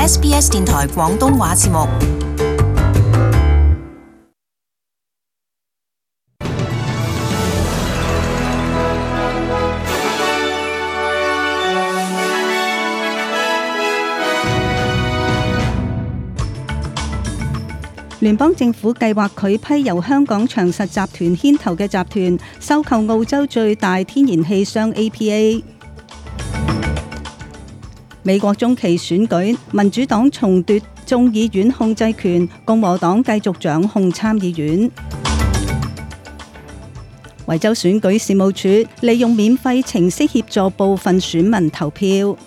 SBS 電台廣東話節目。 聯邦政府計劃拒批由香港長實集團牽頭嘅集團收購澳洲最大天然氣商 APA。美國中期選舉，民主黨重奪眾議院控制權，共和黨繼續掌控參議院。維州選舉事務處利用免費程式協助部分選民投票。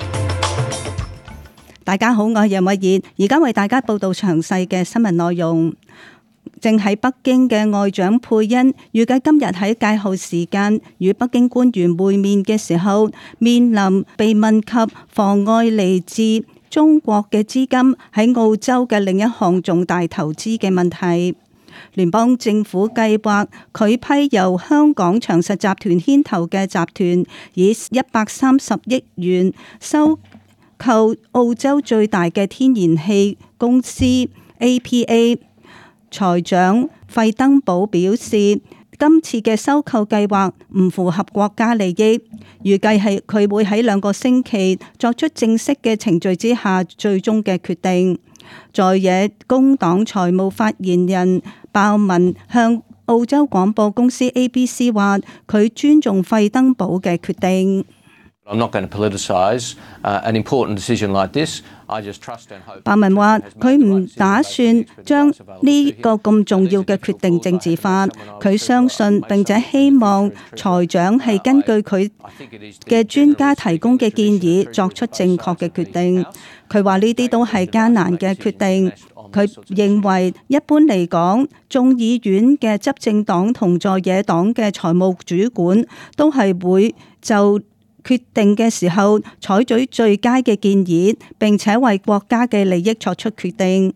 大家好，我係楊慧燕，而家為大家報道詳細嘅新聞內容。正喺北京嘅外長佩恩預計今日喺屆後時間與北京官員會面嘅時候，面臨被問及妨礙嚟自中國嘅資金喺澳洲嘅另一項重大投資嘅問題。聯邦政府計劃拒批由香港長實集團牽頭嘅集團以130億元收購澳洲最大嘅天然氣公司 APA。財長費登堡表示，今次嘅收購計劃唔符合國家利益，預計係佢會喺2個星期作出正式嘅程序之下最終嘅決定。在野工黨財務發言人鮑文向澳洲廣播公司 ABC 話，佢尊重費登堡嘅決定。 I'm not going to politicise an important decision like this. I just trust and hope. 鮑文話：佢唔打算將呢個咁重要嘅決定政治化，佢相信並且希望財長係根據佢嘅專家提供嘅建議作出正確嘅決定。佢話呢啲都係艱難嘅決定。佢認為一般嚟講，眾議院嘅執政黨同在野黨嘅財務主管都係會就決定嘅時候採取最佳嘅建議，並且為國家嘅利益作出決定。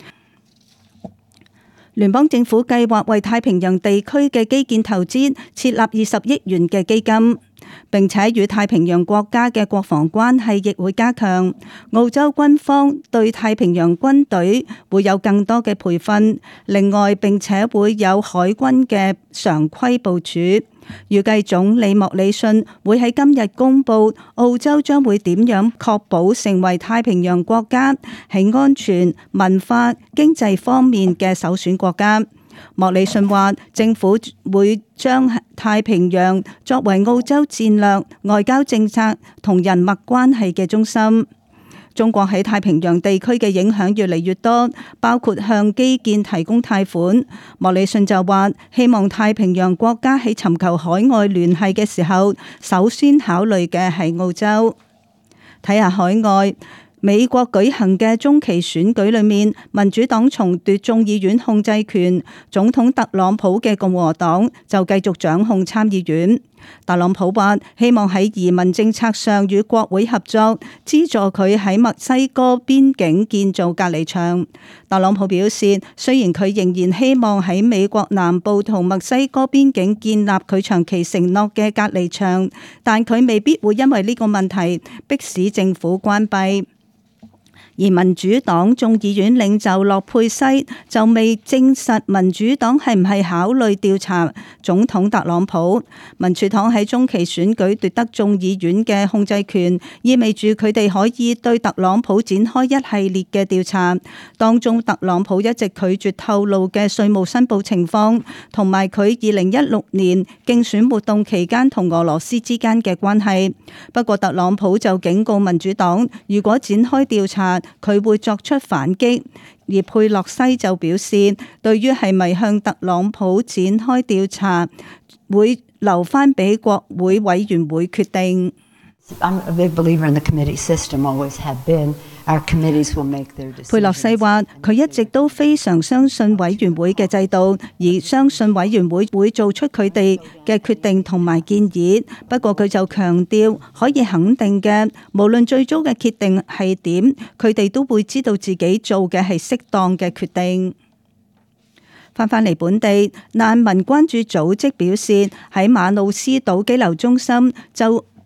聯邦政府計劃為太平洋地區嘅基建投資設立20億元嘅基金，並且與太平洋國家嘅國防關係亦會加強。澳洲軍方對太平洋軍隊會有更多嘅培訓，另外並且會有海軍嘅常規部署。預計總理莫里遜會喺今日公布澳洲將會點樣確保成為太平洋國家喺安全、文化、經濟方面嘅首選國家。莫里遜話，政府會將太平洋作為澳洲戰略、外交政策同人脈關係嘅中心。中國喺太平洋地區嘅影響越嚟越多，包括向基建提供貸款。莫里遜就話，希望太平洋國家喺尋求海外聯繫嘅時候，首先考慮嘅係澳洲。睇下海外，美國舉行嘅中期選舉裏面，民主黨重奪眾議院控制權，總統特朗普嘅共和黨就繼續掌控參議院。特朗普話希望喺移民政策上與國會合作，資助佢喺墨西哥邊境建造隔離牆。特朗普表示，雖然佢仍然希望喺美國南部同墨西哥邊境建立佢長期承諾嘅隔離牆，但佢未必會因為呢個問題迫使政府關閉。而民主黨眾議院領袖洛佩西就未證實民主黨係唔係考慮調查總統特朗普。民主黨喺中期選舉奪得眾議院嘅控制權，意味住佢哋可以對特朗普展開一系列嘅調查，當中特朗普一直拒絕透露嘅稅務申報情況，同埋佢2016年競選活動期間同俄羅斯之間嘅關係。不過特朗普就警告民主黨，如果展開調查，佢會作出反擊。而佩洛西就表示，對於係咪向特朗普展開調查，會留返俾國會委員會決定。 I'm a big believer in the committee system, always have been. Our committees will make their decisions. 佩洛西話：佢一直都非常相信委員會嘅制度，而相信委員會會做出佢哋嘅決定同埋建議。不過佢就強調，可以肯定嘅，無論最終嘅決定係點，佢哋都會知道自己做嘅係適當嘅決定。返嚟本地，難民關注組織表示，喺馬努斯島羈留中心就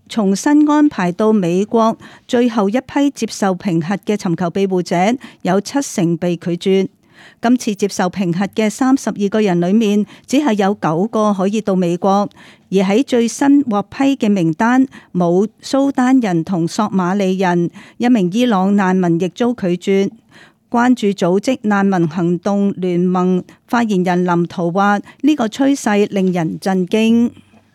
重新安排到美國最後一批接受評核嘅尋求庇護者，有70%被拒絕。今次接受評核嘅32個人裏面，只係有9個可以到美國，而喺最新獲批嘅名單冇蘇丹人同索馬里人，一名伊朗難民亦遭拒絕。關注組織難民行動聯盟發言人林圖話：呢個趨勢令人震驚。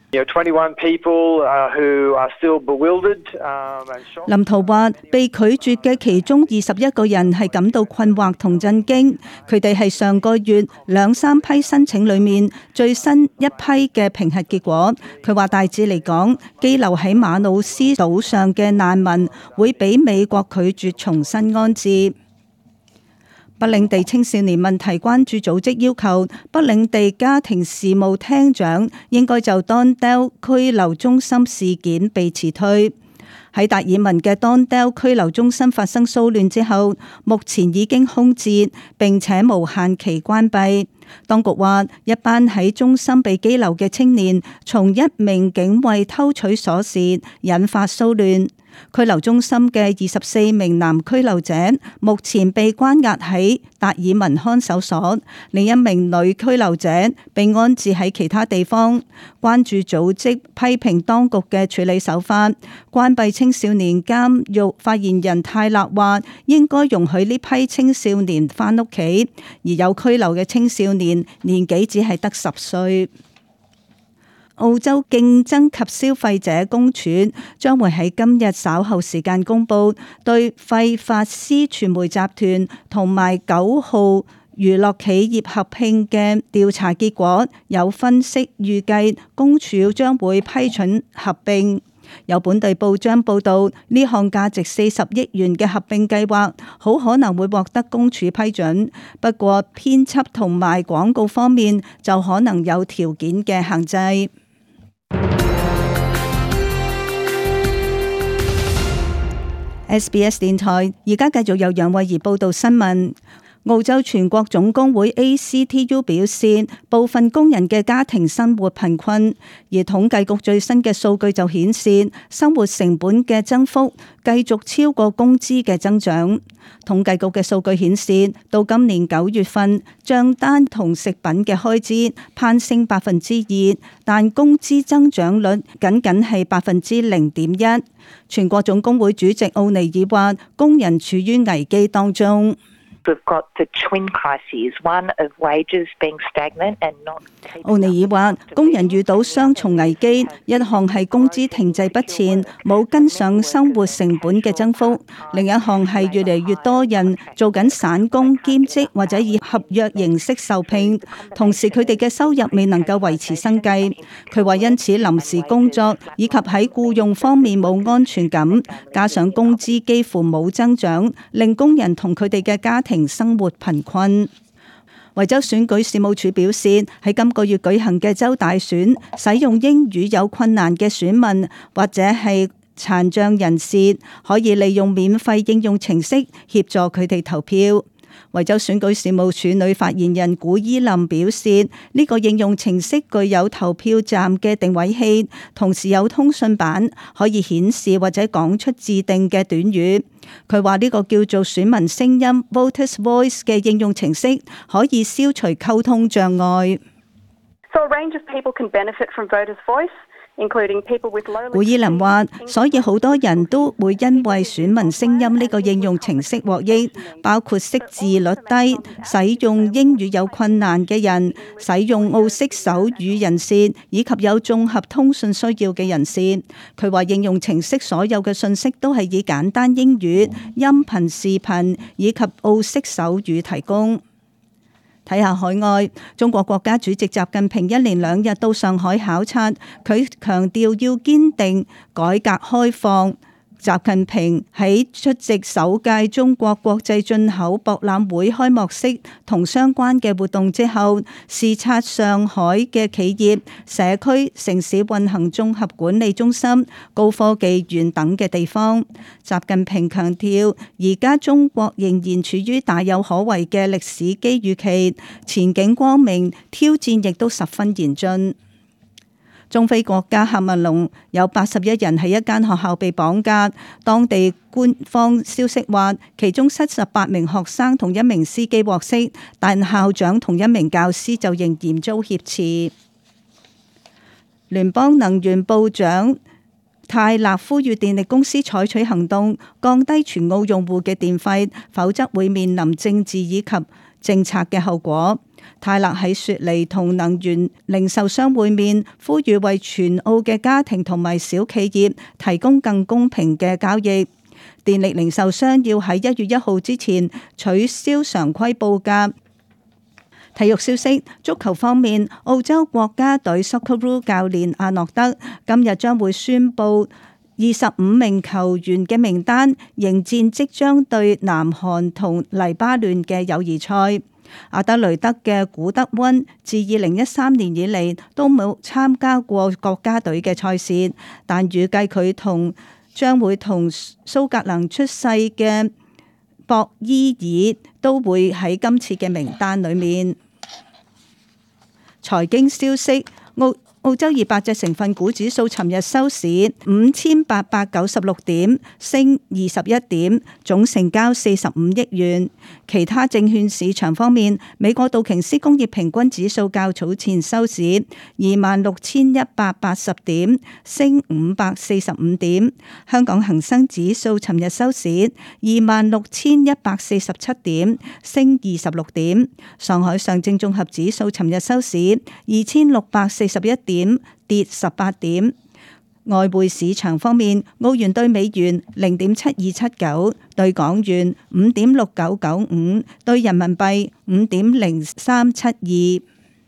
林圖話：被拒絕嘅其中21個人係感到困惑同震驚，佢哋係上個月2-3批申請裏面最新一批嘅評核結果。佢話大致嚟講，羈留喺馬努斯島上嘅難民會俾美國拒絕重新安置。北領地青少年問題關注組織要求北領地家庭事務廳長應該就 Don Dale 拘留中心事件被辭退。喺達爾文嘅 Don Dale 拘留中心發生騷亂之後，目前已經空置並且無限期關閉。當局話，一班喺中心被羈留嘅青年從一名警衛偷取鎖匙，引發騷亂。拘留中心嘅24名男拘留者目前被關押喺達爾文看守所，另一名女拘留者被安置喺其他地方。關注組織批評當局嘅處理手法。關閉青少年監獄發言人泰勒話，應該容許呢批青少年返屋企，而有拘留嘅青少年年紀只係得10歲。澳洲競爭及消費者公署將會喺今日稍後時間公佈對費法斯傳媒集團同埋9號娛樂企業合併嘅調查結果。有分析預計公署將會批准合併。有本地報章報道，呢項價值40億元嘅合併計劃好可能會獲得公署批准，不過編輯同埋廣告方面就可能有條件嘅限制。SBS 電台而家繼續由楊慧儀報道新聞。澳洲全國總工會 ACTU 表示，部分工人嘅家庭生活貧困，而統計局最新嘅數據就顯示，生活成本嘅增幅繼續超過工資嘅增長。統計局嘅數據顯示，到今年9月份，賬單同食品嘅開支攀升2%，但工資增長率僅僅係0.1%。全國總工會主席奧尼爾話，工人處於危機當中。奧尼爾話，工人遇到雙重危機，一項係工資停滯不前，冇跟上生活成本嘅增幅；另一項係越嚟越多人做緊散工、兼職或者以合約形式受聘，同時佢哋嘅收入未能夠維持生計。佢話因此臨時工作以及喺僱用方面冇安全感，加上工資幾乎冇增長，令工人同佢哋嘅家庭生活貧困。維州選舉事務處表示，喺今個月舉行嘅州大選，使用英語有困難嘅選民或者係殘障人士，可以利用免費應用程式協助佢哋投票。維州選舉事務處女發言人古伊林表示，呢個應用程式具有投票站嘅定位器，同時有通訊板，可以顯示或者講出自定嘅短語。佢話呢個叫做選民聲音 Voters Voice 嘅應用程式可以消除溝通障礙。 So a range of people can benefit from Voters Voice. 古伊林話，所以好多人都會因為選民聲音呢個應用程式獲益，包括識字率低、使用英語有困難嘅人、使用澳式手語人士以及有綜合通訊需要嘅人士。佢話應用程式所有嘅信息都係以簡單英語、音頻、視頻以及澳式手語提供。睇下海外，中國國家主席習近平一連2日到上海考察，佢強調要堅定改革開放。習近平喺出席首屆中國國際進口博覽會開幕式同相關嘅活動之後，視察上海嘅企業、社區、城市運行綜合管理中心、高科技園等嘅地方。習近平強調，而家中國仍然處於大有可為嘅歷史機遇期，前景光明，挑戰亦都十分嚴峻。 中非國家喀麥隆有81人喺一間學校被綁架，當地官方消息話，其中78名學生同1名司機獲釋，但校長同1名教師就仍然遭挾持。聯邦能源部長泰勒呼籲電力公司採取行動，降低全澳用戶嘅電費，否則會面臨政治以及政策嘅後果。泰勒喺雪梨同能源零售商會面，呼籲為全澳嘅家庭同埋小企業提供更公平嘅交易。電力零售商要喺1月1號之前取消常規報價。體育消息，足球方面，澳洲國家隊 Socceroo 教練阿諾德今日將會宣布25名球員嘅名單，迎戰即將對南韓同黎巴嫩嘅友誼賽。阿德雷德嘅古德溫自2013年以嚟都冇參加過國家隊嘅賽事，但預計佢將會同蘇格蘭出世嘅博伊爾都會喺今次嘅名單裏面。財經消息，澳洲200隻成分股指數尋日收市5896點，升21點，總成交45億元。其他證券市場方面，美國道瓊斯工業平均指數較早前收市26,180點，升545點。香港恒生指數尋日收市26,147點，升26點。上海上證綜合指數尋日收市2,641點，跌18點。外匯市場方面，澳元兌美元0.7279，兌港元5.6995，兌人民幣5.0372。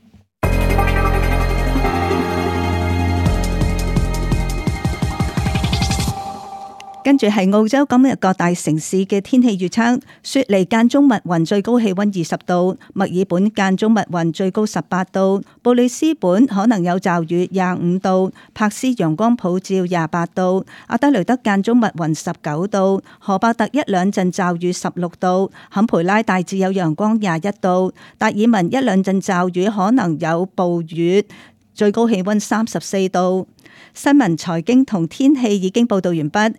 跟住係澳洲今日各大城市嘅天氣預測：雪梨間中密雲，最高氣溫20度；墨爾本間中密雲，最高18度；布里斯本可能有驟雨25度；柏斯陽光普照28度；阿德雷德間中密雲19度；荷伯特一兩陣驟雨16度；坎培拉大致有陽光21度；達爾文一兩陣驟雨可能有暴雨，最高氣溫34度。新聞、財經同天氣已經報道完畢。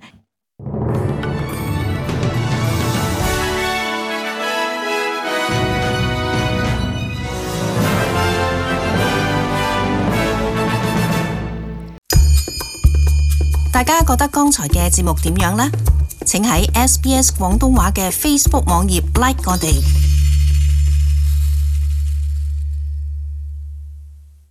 大家覺得剛才嘅節目點樣呢？請喺SBS 廣東話嘅 Facebook 網頁 like 我哋。